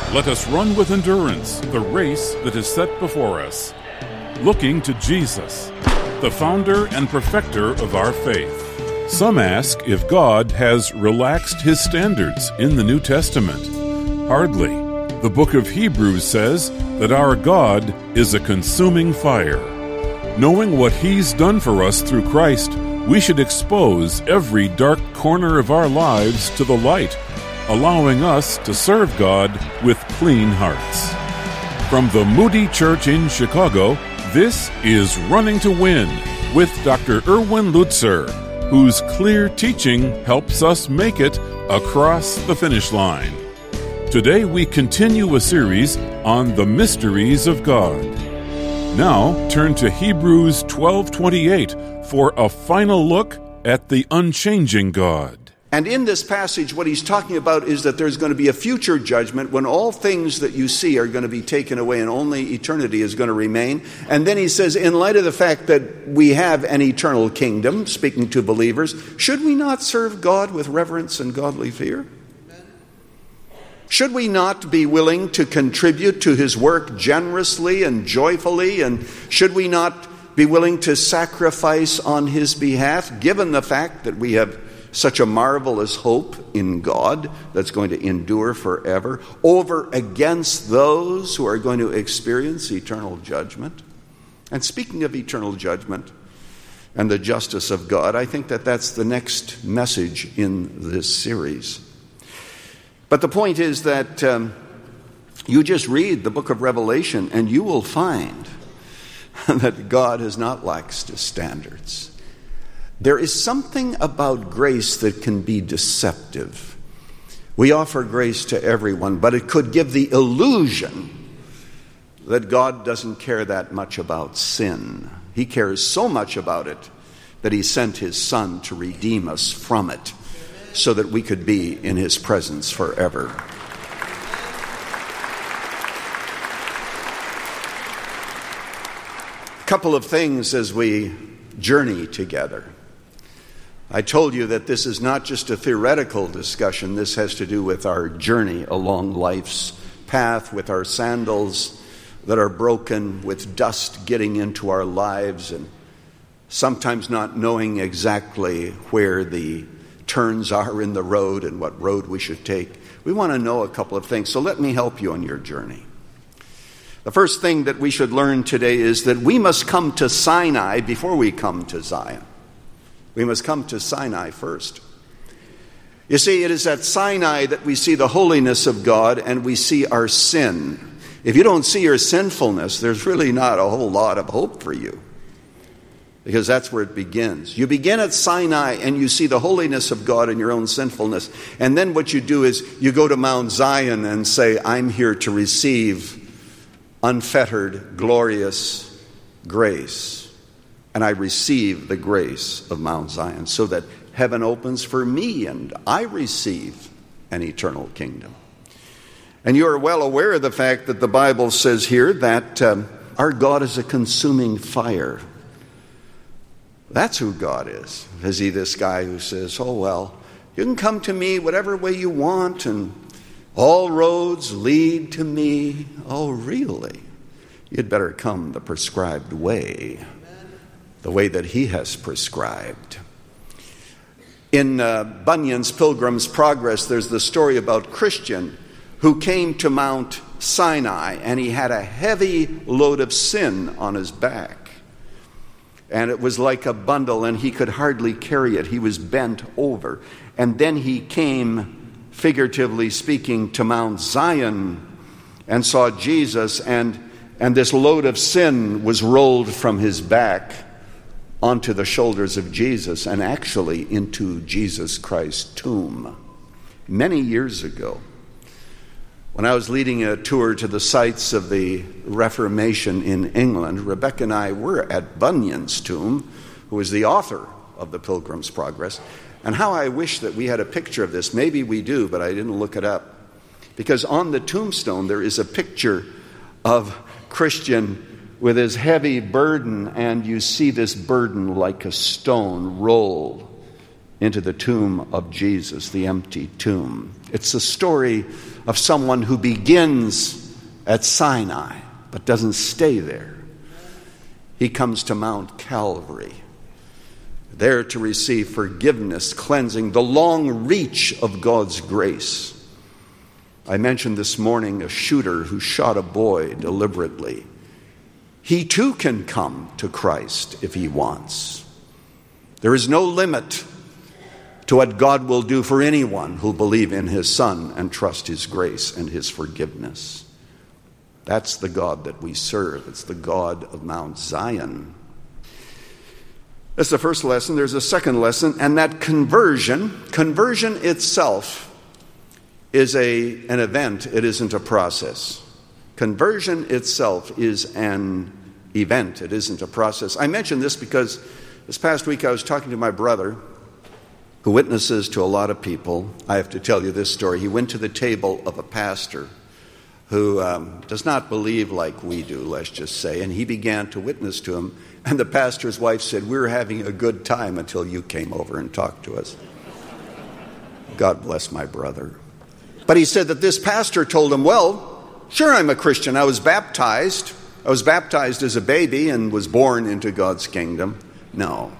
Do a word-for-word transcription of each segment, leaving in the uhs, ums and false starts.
Let us run with endurance the race that is set before us, looking to Jesus, the founder and perfecter of our faith. Some ask if God has relaxed his standards in the New Testament. Hardly. The book of Hebrews says that our God is a consuming fire. Knowing what he's done for us through Christ, we should expose every dark corner of our lives to the light, allowing us to serve God with clean hearts. From the Moody Church in Chicago, this is Running to Win with Doctor Erwin Lutzer, whose clear teaching helps us make it across the finish line. Today we continue a series on the mysteries of God. Now turn to Hebrews twelve twenty-eight for a final look at the unchanging God. And in this passage, what he's talking about is that there's going to be a future judgment when all things that you see are going to be taken away and only eternity is going to remain. And then he says, in light of the fact that we have an eternal kingdom, speaking to believers, should we not serve God with reverence and godly fear? Should we not be willing to contribute to his work generously and joyfully? And should we not be willing to sacrifice on his behalf, given the fact that we have such a marvelous hope in God that's going to endure forever, over against those who are going to experience eternal judgment? And speaking of eternal judgment and the justice of God, I think that that's the next message in this series. But the point is that um, you just read the book of Revelation and you will find that God has not laxed his standards. There is something about grace that can be deceptive. We offer grace to everyone, but it could give the illusion that God doesn't care that much about sin. He cares so much about it that he sent his Son to redeem us from it so that we could be in his presence forever. A couple of things as we journey together. I told you that this is not just a theoretical discussion. This has to do with our journey along life's path, with our sandals that are broken, with dust getting into our lives, and sometimes not knowing exactly where the turns are in the road and what road we should take. We want to know a couple of things, so let me help you on your journey. The first thing that we should learn today is that we must come to Sinai before we come to Zion. We must come to Sinai first. You see, it is at Sinai that we see the holiness of God and we see our sin. If you don't see your sinfulness, there's really not a whole lot of hope for you, because that's where it begins. You begin at Sinai and you see the holiness of God and your own sinfulness. And then what you do is you go to Mount Zion and say, I'm here to receive unfettered, glorious grace. And I receive the grace of Mount Zion so that heaven opens for me and I receive an eternal kingdom. And you are well aware of the fact that the Bible says here that um, our God is a consuming fire. That's who God is. Is he this guy who says, oh, well, you can come to me whatever way you want and all roads lead to me? Oh, really? You'd better come the prescribed way. The way that he has prescribed. In uh, Bunyan's Pilgrim's Progress, there's the story about Christian who came to Mount Sinai and he had a heavy load of sin on his back. And it was like a bundle and he could hardly carry it. He was bent over. And then he came, figuratively speaking, to Mount Zion and saw Jesus, and, and this load of sin was rolled from his back onto the shoulders of Jesus and actually into Jesus Christ's tomb. Many years ago, when I was leading a tour to the sites of the Reformation in England, Rebecca and I were at Bunyan's tomb, who was the author of the Pilgrim's Progress. And how I wish that we had a picture of this. Maybe we do, but I didn't look it up. Because on the tombstone there is a picture of Christian with his heavy burden, and you see this burden like a stone roll into the tomb of Jesus, the empty tomb. It's the story of someone who begins at Sinai but doesn't stay there. He comes to Mount Calvary, there to receive forgiveness, cleansing, the long reach of God's grace. I mentioned this morning a shooter who shot a boy deliberately. He too can come to Christ if he wants. There is no limit to what God will do for anyone who'll believe in his Son and trust his grace and his forgiveness. That's the God that we serve. It's the God of Mount Zion. That's the first lesson. There's a second lesson, and that conversion, conversion itself is a, an event. It isn't a process. Conversion itself is an event. It isn't a process. I mention this because this past week I was talking to my brother, who witnesses to a lot of people. I have to tell you this story. He went to the table of a pastor who um, does not believe like we do, let's just say, and he began to witness to him. And the pastor's wife said, "We were having a good time until you came over and talked to us." God bless my brother. But he said that this pastor told him, "Well, sure, I'm a Christian. I was baptized. I was baptized as a baby and was born into God's kingdom." No.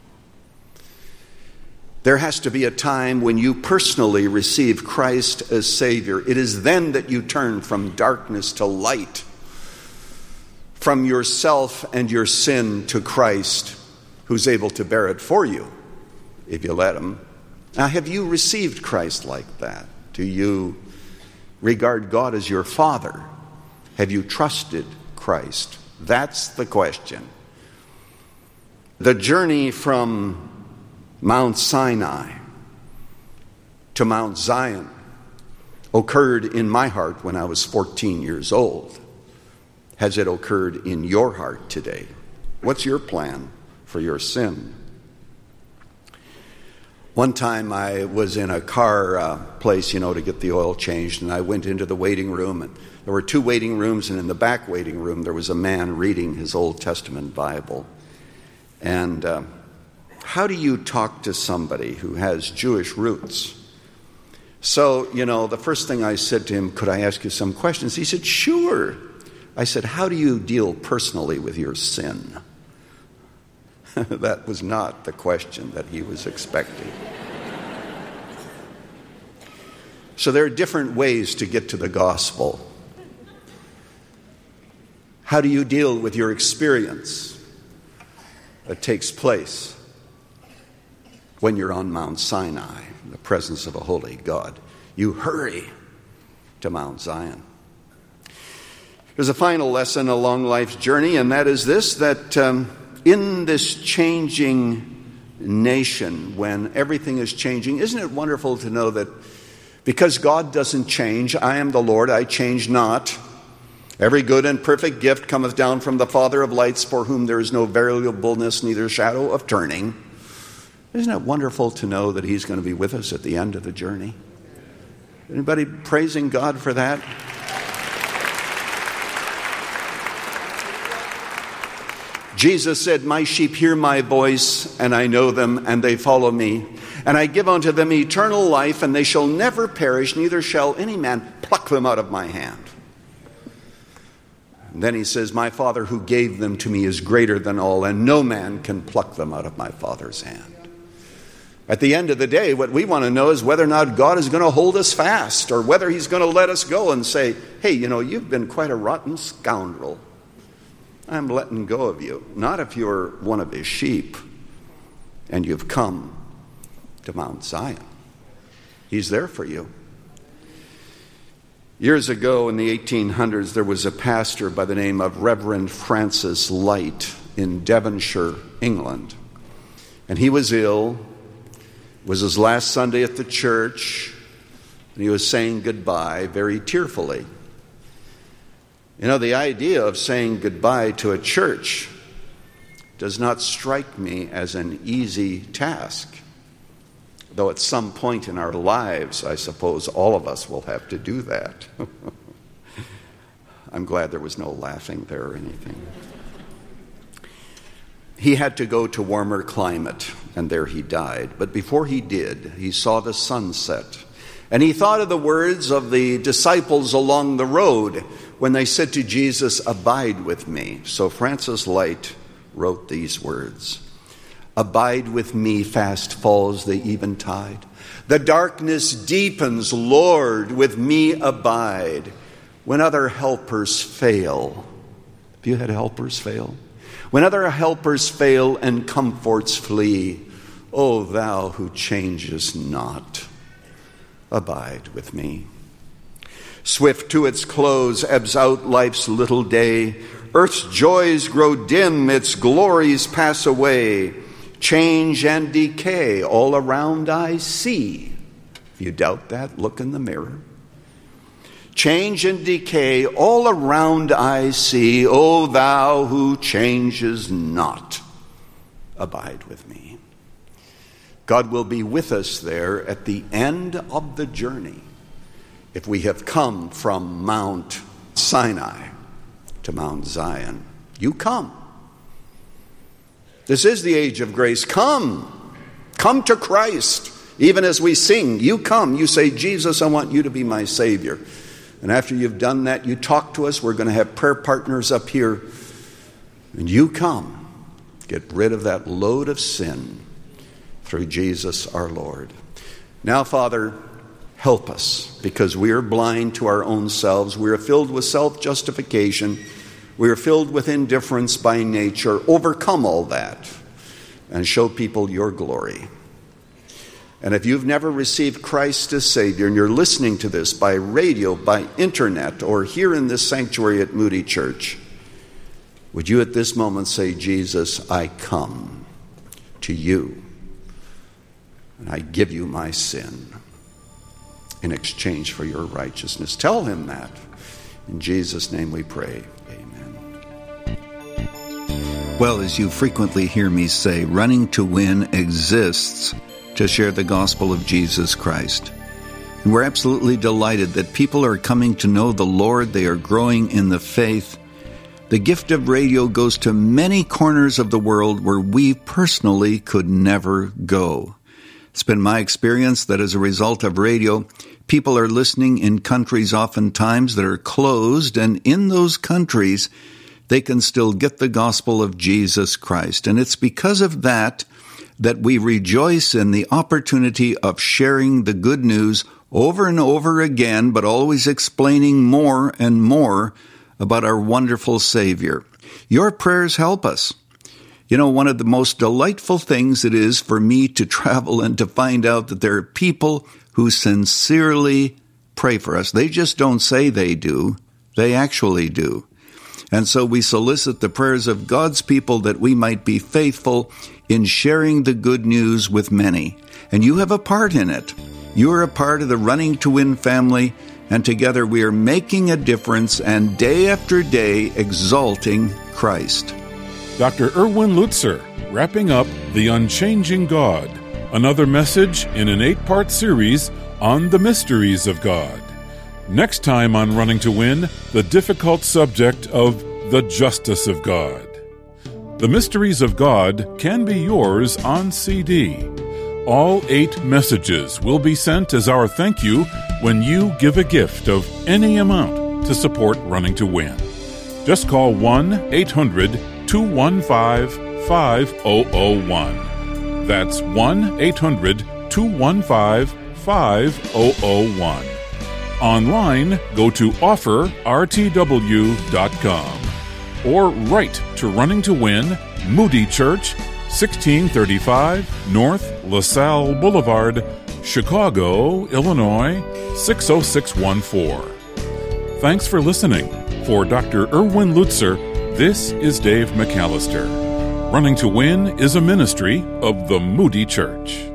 There has to be a time when you personally receive Christ as Savior. It is then that you turn from darkness to light, from yourself and your sin to Christ, who's able to bear it for you, if you let him. Now, have you received Christ like that? Do you regard God as your Father? Have you trusted Christ? That's the question. The journey from Mount Sinai to Mount Zion occurred in my heart when I was fourteen years old. Has it occurred in your heart today? What's your plan for your sin? One time I was in a car uh, place, you know, to get the oil changed, and I went into the waiting room, and there were two waiting rooms, and in the back waiting room there was a man reading his Old Testament Bible. And uh, how do you talk to somebody who has Jewish roots? So, you know, the first thing I said to him, "Could I ask you some questions?" He said, "Sure." I said, "How do you deal personally with your sin?" That was not the question that he was expecting. So there are different ways to get to the gospel. How do you deal with your experience that takes place when you're on Mount Sinai, in the presence of a holy God? You hurry to Mount Zion. There's a final lesson along life's journey, and that is this, that um, in this changing nation, when everything is changing, isn't it wonderful to know that because God doesn't change, I am the Lord, I change not. Every good and perfect gift cometh down from the Father of lights, for whom there is no variableness, neither shadow of turning. Isn't it wonderful to know that he's going to be with us at the end of the journey? Anybody praising God for that? Jesus said, "My sheep hear my voice, and I know them, and they follow me. And I give unto them eternal life, and they shall never perish, neither shall any man pluck them out of my hand." And then he says, "My Father who gave them to me is greater than all, and no man can pluck them out of my Father's hand." At the end of the day, what we want to know is whether or not God is going to hold us fast, or whether he's going to let us go and say, "Hey, you know, you've been quite a rotten scoundrel. I'm letting go of you." Not if you're one of his sheep and you've come to Mount Zion. He's there for you. Years ago in the eighteen hundreds, there was a pastor by the name of Reverend Francis Light in Devonshire, England. And he was ill. It was his last Sunday at the church, and he was saying goodbye very tearfully. You know, the idea of saying goodbye to a church does not strike me as an easy task. Though at some point in our lives, I suppose all of us will have to do that. I'm glad there was no laughing there or anything. He had to go to warmer climate, and there he died. But before he did, he saw the sunset. And he thought of the words of the disciples along the road when they said to Jesus, "Abide with me." So Francis Light wrote these words: "Abide with me, fast falls the eventide. The darkness deepens, Lord, with me abide. When other helpers fail," have you had helpers fail? "When other helpers fail and comforts flee, O thou who changes not, abide with me. Swift to its close ebbs out life's little day. Earth's joys grow dim, its glories pass away. Change and decay all around I see." If you doubt that, look in the mirror. "Change and decay all around I see. O thou who changes not, abide with me." God will be with us there at the end of the journey if we have come from Mount Sinai to Mount Zion. You come. This is the age of grace. Come. Come to Christ. Even as we sing, you come. You say, "Jesus, I want you to be my Savior." And after you've done that, you talk to us. We're going to have prayer partners up here. And you come. Get rid of that load of sin through Jesus our Lord. Now, Father, help us, because we are blind to our own selves. We are filled with self-justification. We are filled with indifference by nature. Overcome all that and show people your glory. And if you've never received Christ as Savior and you're listening to this by radio, by internet, or here in this sanctuary at Moody Church, would you at this moment say, "Jesus, I come to you and I give you my sin in exchange for your righteousness"? Tell him that. In Jesus' name we pray. Amen. Well, as you frequently hear me say, Running to Win exists to share the gospel of Jesus Christ. And we're absolutely delighted that people are coming to know the Lord. They are growing in the faith. The gift of radio goes to many corners of the world where we personally could never go. It's been my experience that as a result of radio, people are listening in countries oftentimes that are closed, and in those countries, they can still get the gospel of Jesus Christ. And it's because of that that we rejoice in the opportunity of sharing the good news over and over again, but always explaining more and more about our wonderful Savior. Your prayers help us. You know, one of the most delightful things it is for me to travel and to find out that there are people who sincerely pray for us. They just don't say they do. They actually do. And so we solicit the prayers of God's people that we might be faithful in sharing the good news with many. And you have a part in it. You are a part of the Running to Win family, and together we are making a difference and day after day exalting Christ. Doctor Erwin Lutzer, wrapping up The Unchanging God, another message in an eight-part series on the mysteries of God. Next time on Running to Win, the difficult subject of the justice of God. The Mysteries of God can be yours on C D. All eight messages will be sent as our thank you when you give a gift of any amount to support Running to Win. Just call one eight hundred two one five five zero zero one. That's one eight hundred two one five five zero zero one. Online, go to offer r t w dot com or write to Running to Win, Moody Church, sixteen thirty-five North LaSalle Boulevard, Chicago, Illinois, six oh six one four. Thanks for listening. For Doctor Erwin Lutzer, this is Dave McAllister. Running to Win is a ministry of the Moody Church.